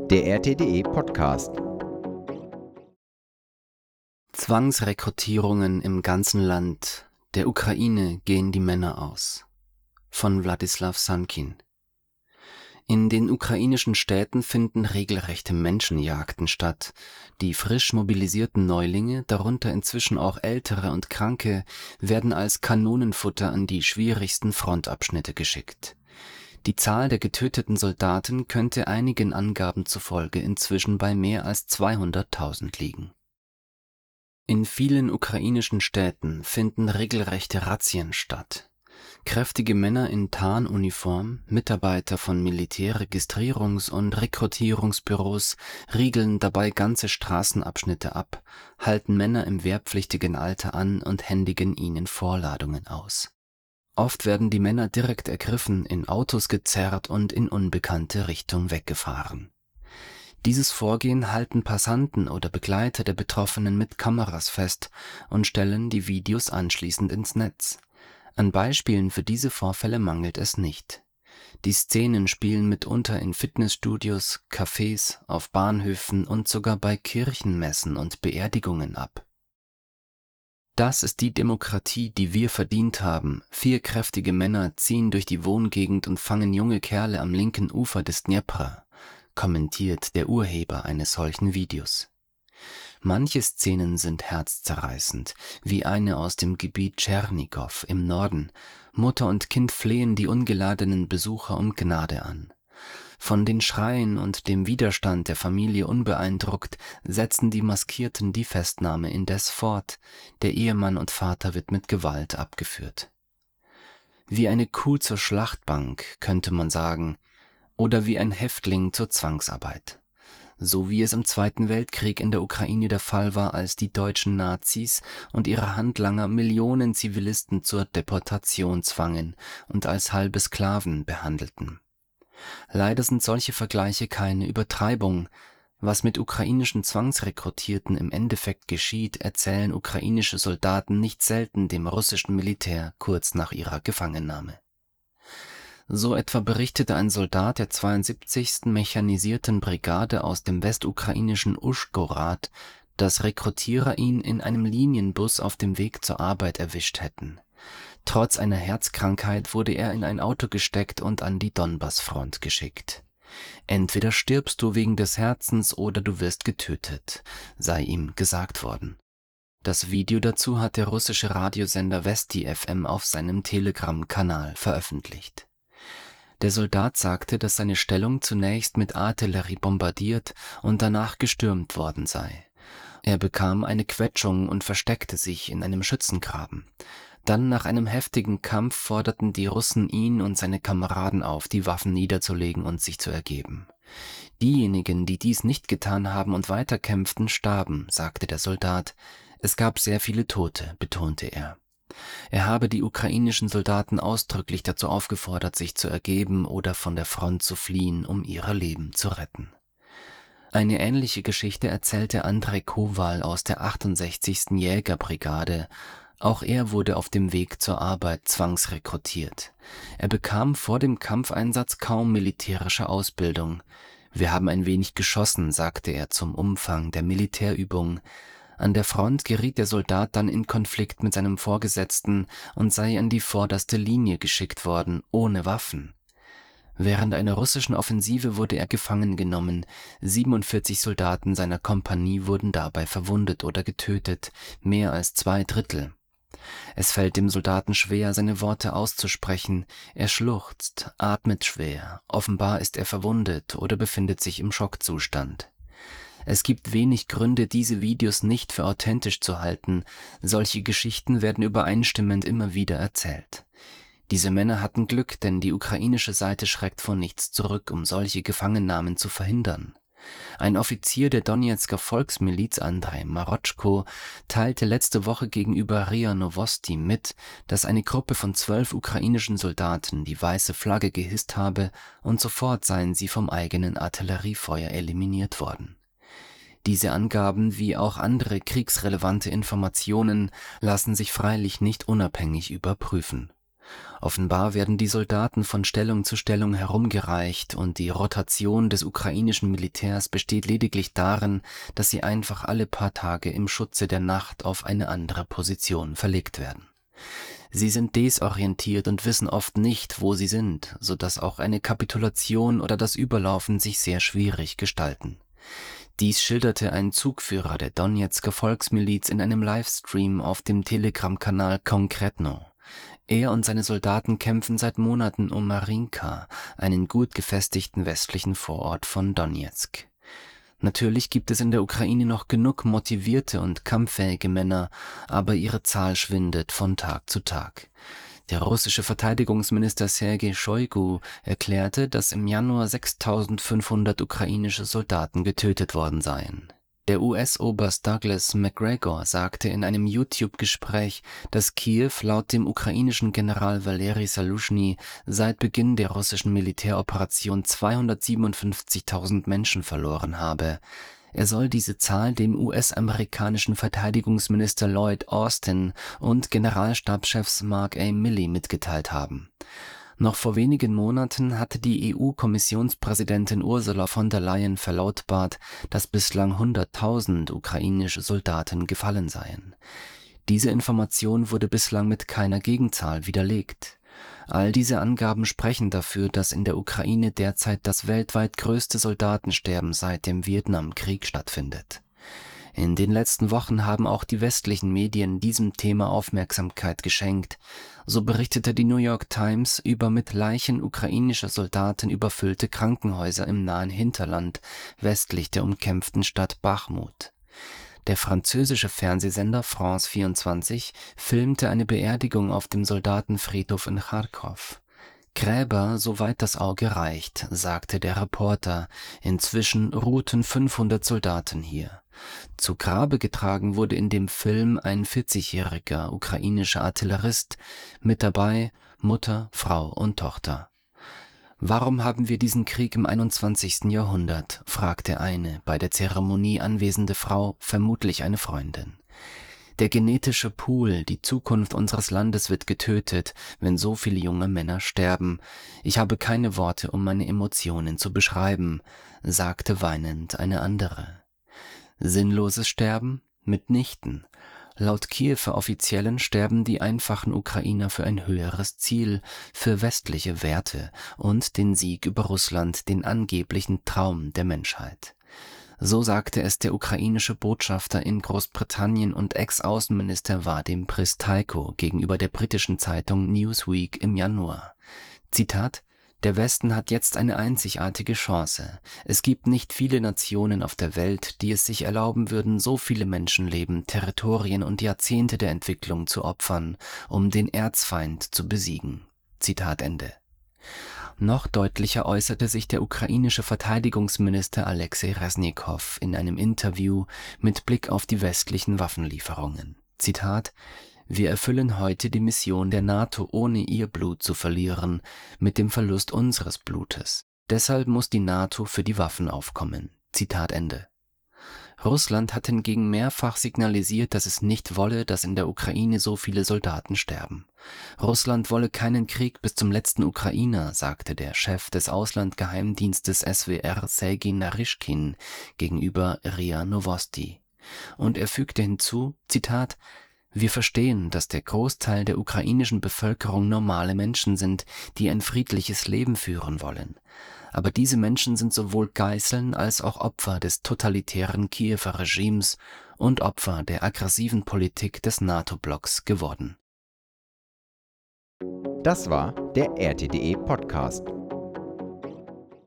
Der RTDE Podcast. Zwangsrekrutierungen im ganzen Land. Der Ukraine gehen die Männer aus. Von Wladislaw Sankin. In den ukrainischen Städten finden regelrechte Menschenjagden statt. Die frisch mobilisierten Neulinge, darunter inzwischen auch Ältere und Kranke, werden als Kanonenfutter an die schwierigsten Frontabschnitte geschickt. Die Zahl der getöteten Soldaten könnte einigen Angaben zufolge inzwischen bei mehr als 200.000 liegen. In vielen ukrainischen Städten finden regelrechte Razzien statt. Kräftige Männer in Tarnuniform, Mitarbeiter von Militärregistrierungs- und Rekrutierungsbüros, riegeln dabei ganze Straßenabschnitte ab, halten Männer im wehrpflichtigen Alter an und händigen ihnen Vorladungen aus. Oft werden die Männer direkt ergriffen, in Autos gezerrt und in unbekannte Richtung weggefahren. Dieses Vorgehen halten Passanten oder Begleiter der Betroffenen mit Kameras fest und stellen die Videos anschließend ins Netz. An Beispielen für diese Vorfälle mangelt es nicht. Die Szenen spielen mitunter in Fitnessstudios, Cafés, auf Bahnhöfen und sogar bei Kirchenmessen und Beerdigungen ab. Das ist die Demokratie, die wir verdient haben. 4 kräftige Männer ziehen durch die Wohngegend und fangen junge Kerle am linken Ufer des Dnjepr, kommentiert der Urheber eines solchen Videos. Manche Szenen sind herzzerreißend, wie eine aus dem Gebiet Tschernigow im Norden. Mutter und Kind flehen die ungeladenen Besucher um Gnade an. Von den Schreien und dem Widerstand der Familie unbeeindruckt, setzen die Maskierten die Festnahme indes fort. Der Ehemann und Vater wird mit Gewalt abgeführt. Wie eine Kuh zur Schlachtbank, könnte man sagen, oder wie ein Häftling zur Zwangsarbeit. So wie es im Zweiten Weltkrieg in der Ukraine der Fall war, als die deutschen Nazis und ihre Handlanger Millionen Zivilisten zur Deportation zwangen und als halbe Sklaven behandelten. Leider sind solche Vergleiche keine Übertreibung. Was mit ukrainischen Zwangsrekrutierten im Endeffekt geschieht, erzählen ukrainische Soldaten nicht selten dem russischen Militär kurz nach ihrer Gefangennahme. So etwa berichtete ein Soldat der 72. Mechanisierten Brigade aus dem westukrainischen Uschgorod, dass Rekrutierer ihn in einem Linienbus auf dem Weg zur Arbeit erwischt hätten. Trotz einer Herzkrankheit wurde er in ein Auto gesteckt und an die Donbassfront geschickt. Entweder stirbst du wegen des Herzens oder du wirst getötet, sei ihm gesagt worden. Das Video dazu hat der russische Radiosender Vesti FM auf seinem Telegram-Kanal veröffentlicht. Der Soldat sagte, dass seine Stellung zunächst mit Artillerie bombardiert und danach gestürmt worden sei. Er bekam eine Quetschung und versteckte sich in einem Schützengraben. Dann nach einem heftigen Kampf forderten die Russen ihn und seine Kameraden auf, die Waffen niederzulegen und sich zu ergeben. Diejenigen, die dies nicht getan haben und weiterkämpften, starben, sagte der Soldat. Es gab sehr viele Tote, betonte er. Er habe die ukrainischen Soldaten ausdrücklich dazu aufgefordert, sich zu ergeben oder von der Front zu fliehen, um ihre Leben zu retten. Eine ähnliche Geschichte erzählte Andrei Kowal aus der 68. Jägerbrigade. Auch er wurde auf dem Weg zur Arbeit zwangsrekrutiert. Er bekam vor dem Kampfeinsatz kaum militärische Ausbildung. Wir haben ein wenig geschossen, sagte er zum Umfang der Militärübung. An der Front geriet der Soldat dann in Konflikt mit seinem Vorgesetzten und sei an die vorderste Linie geschickt worden, ohne Waffen. Während einer russischen Offensive wurde er gefangen genommen. 47 Soldaten seiner Kompanie wurden dabei verwundet oder getötet, mehr als 2/3. Es fällt dem Soldaten schwer, seine Worte auszusprechen. Er schluchzt, atmet schwer. Offenbar ist er verwundet oder befindet sich im Schockzustand. Es gibt wenig Gründe, diese Videos nicht für authentisch zu halten. Solche Geschichten werden übereinstimmend immer wieder erzählt. Diese Männer hatten Glück, denn die ukrainische Seite schreckt vor nichts zurück, um solche Gefangennahmen zu verhindern. Ein Offizier der Donezker Volksmiliz, Andrei Marotschko, teilte letzte Woche gegenüber RIA Novosti mit, dass eine Gruppe von 12 ukrainischen Soldaten die weiße Flagge gehisst habe und sofort seien sie vom eigenen Artilleriefeuer eliminiert worden. Diese Angaben wie auch andere kriegsrelevante Informationen lassen sich freilich nicht unabhängig überprüfen. Offenbar werden die Soldaten von Stellung zu Stellung herumgereicht und die Rotation des ukrainischen Militärs besteht lediglich darin, dass sie einfach alle paar Tage im Schutze der Nacht auf eine andere Position verlegt werden. Sie sind desorientiert und wissen oft nicht, wo sie sind, sodass auch eine Kapitulation oder das Überlaufen sich sehr schwierig gestalten. Dies schilderte ein Zugführer der Donezker Volksmiliz in einem Livestream auf dem Telegram-Kanal Konkretno. Er und seine Soldaten kämpfen seit Monaten um Marinka, einen gut gefestigten westlichen Vorort von Donezk. Natürlich gibt es in der Ukraine noch genug motivierte und kampffähige Männer, aber ihre Zahl schwindet von Tag zu Tag. Der russische Verteidigungsminister Sergei Shoigu erklärte, dass im Januar 6.500 ukrainische Soldaten getötet worden seien. Der US-Oberst Douglas Macgregor sagte in einem YouTube-Gespräch, dass Kiew laut dem ukrainischen General Waleri Saluschny seit Beginn der russischen Militäroperation 257.000 Menschen verloren habe. Er soll diese Zahl dem US-amerikanischen Verteidigungsminister Lloyd Austin und Generalstabschefs Mark A. Milley mitgeteilt haben. Noch vor wenigen Monaten hatte die EU-Kommissionspräsidentin Ursula von der Leyen verlautbart, dass bislang 100.000 ukrainische Soldaten gefallen seien. Diese Information wurde bislang mit keiner Gegenzahl widerlegt. All diese Angaben sprechen dafür, dass in der Ukraine derzeit das weltweit größte Soldatensterben seit dem Vietnamkrieg stattfindet. In den letzten Wochen haben auch die westlichen Medien diesem Thema Aufmerksamkeit geschenkt. So berichtete die New York Times über mit Leichen ukrainischer Soldaten überfüllte Krankenhäuser im nahen Hinterland, westlich der umkämpften Stadt Bachmut. Der französische Fernsehsender France 24 filmte eine Beerdigung auf dem Soldatenfriedhof in Charkow. Gräber, soweit das Auge reicht, sagte der Reporter. Inzwischen ruhten 500 Soldaten hier. Zu Grabe getragen wurde in dem Film ein 40-jähriger ukrainischer Artillerist, mit dabei Mutter, Frau und Tochter. »Warum haben wir diesen Krieg im 21. Jahrhundert?« fragte eine bei der Zeremonie anwesende Frau, vermutlich eine Freundin. »Der genetische Pool, die Zukunft unseres Landes wird getötet, wenn so viele junge Männer sterben. Ich habe keine Worte, um meine Emotionen zu beschreiben«, sagte weinend eine andere. Sinnloses Sterben? Mitnichten. Laut Kiewer Offiziellen sterben die einfachen Ukrainer für ein höheres Ziel, für westliche Werte und den Sieg über Russland, den angeblichen Traum der Menschheit. So sagte es der ukrainische Botschafter in Großbritannien und Ex-Außenminister Vadim Prystaiko gegenüber der britischen Zeitung Newsweek im Januar. Zitat: Der Westen hat jetzt eine einzigartige Chance. Es gibt nicht viele Nationen auf der Welt, die es sich erlauben würden, so viele Menschenleben, Territorien und Jahrzehnte der Entwicklung zu opfern, um den Erzfeind zu besiegen. Zitat Ende. Noch deutlicher äußerte sich der ukrainische Verteidigungsminister Alexei Resnikow in einem Interview mit Blick auf die westlichen Waffenlieferungen. Zitat: Wir erfüllen heute die Mission der NATO, ohne ihr Blut zu verlieren, mit dem Verlust unseres Blutes. Deshalb muss die NATO für die Waffen aufkommen. Zitat Ende. Russland hat hingegen mehrfach signalisiert, dass es nicht wolle, dass in der Ukraine so viele Soldaten sterben. Russland wolle keinen Krieg bis zum letzten Ukrainer, sagte der Chef des Auslandgeheimdienstes SWR Sergei Naryshkin gegenüber RIA Novosti. Und er fügte hinzu, Zitat: Wir verstehen, dass der Großteil der ukrainischen Bevölkerung normale Menschen sind, die ein friedliches Leben führen wollen. Aber diese Menschen sind sowohl Geiseln als auch Opfer des totalitären Kiewer Regimes und Opfer der aggressiven Politik des NATO-Blocks geworden. Das war der RTDE Podcast.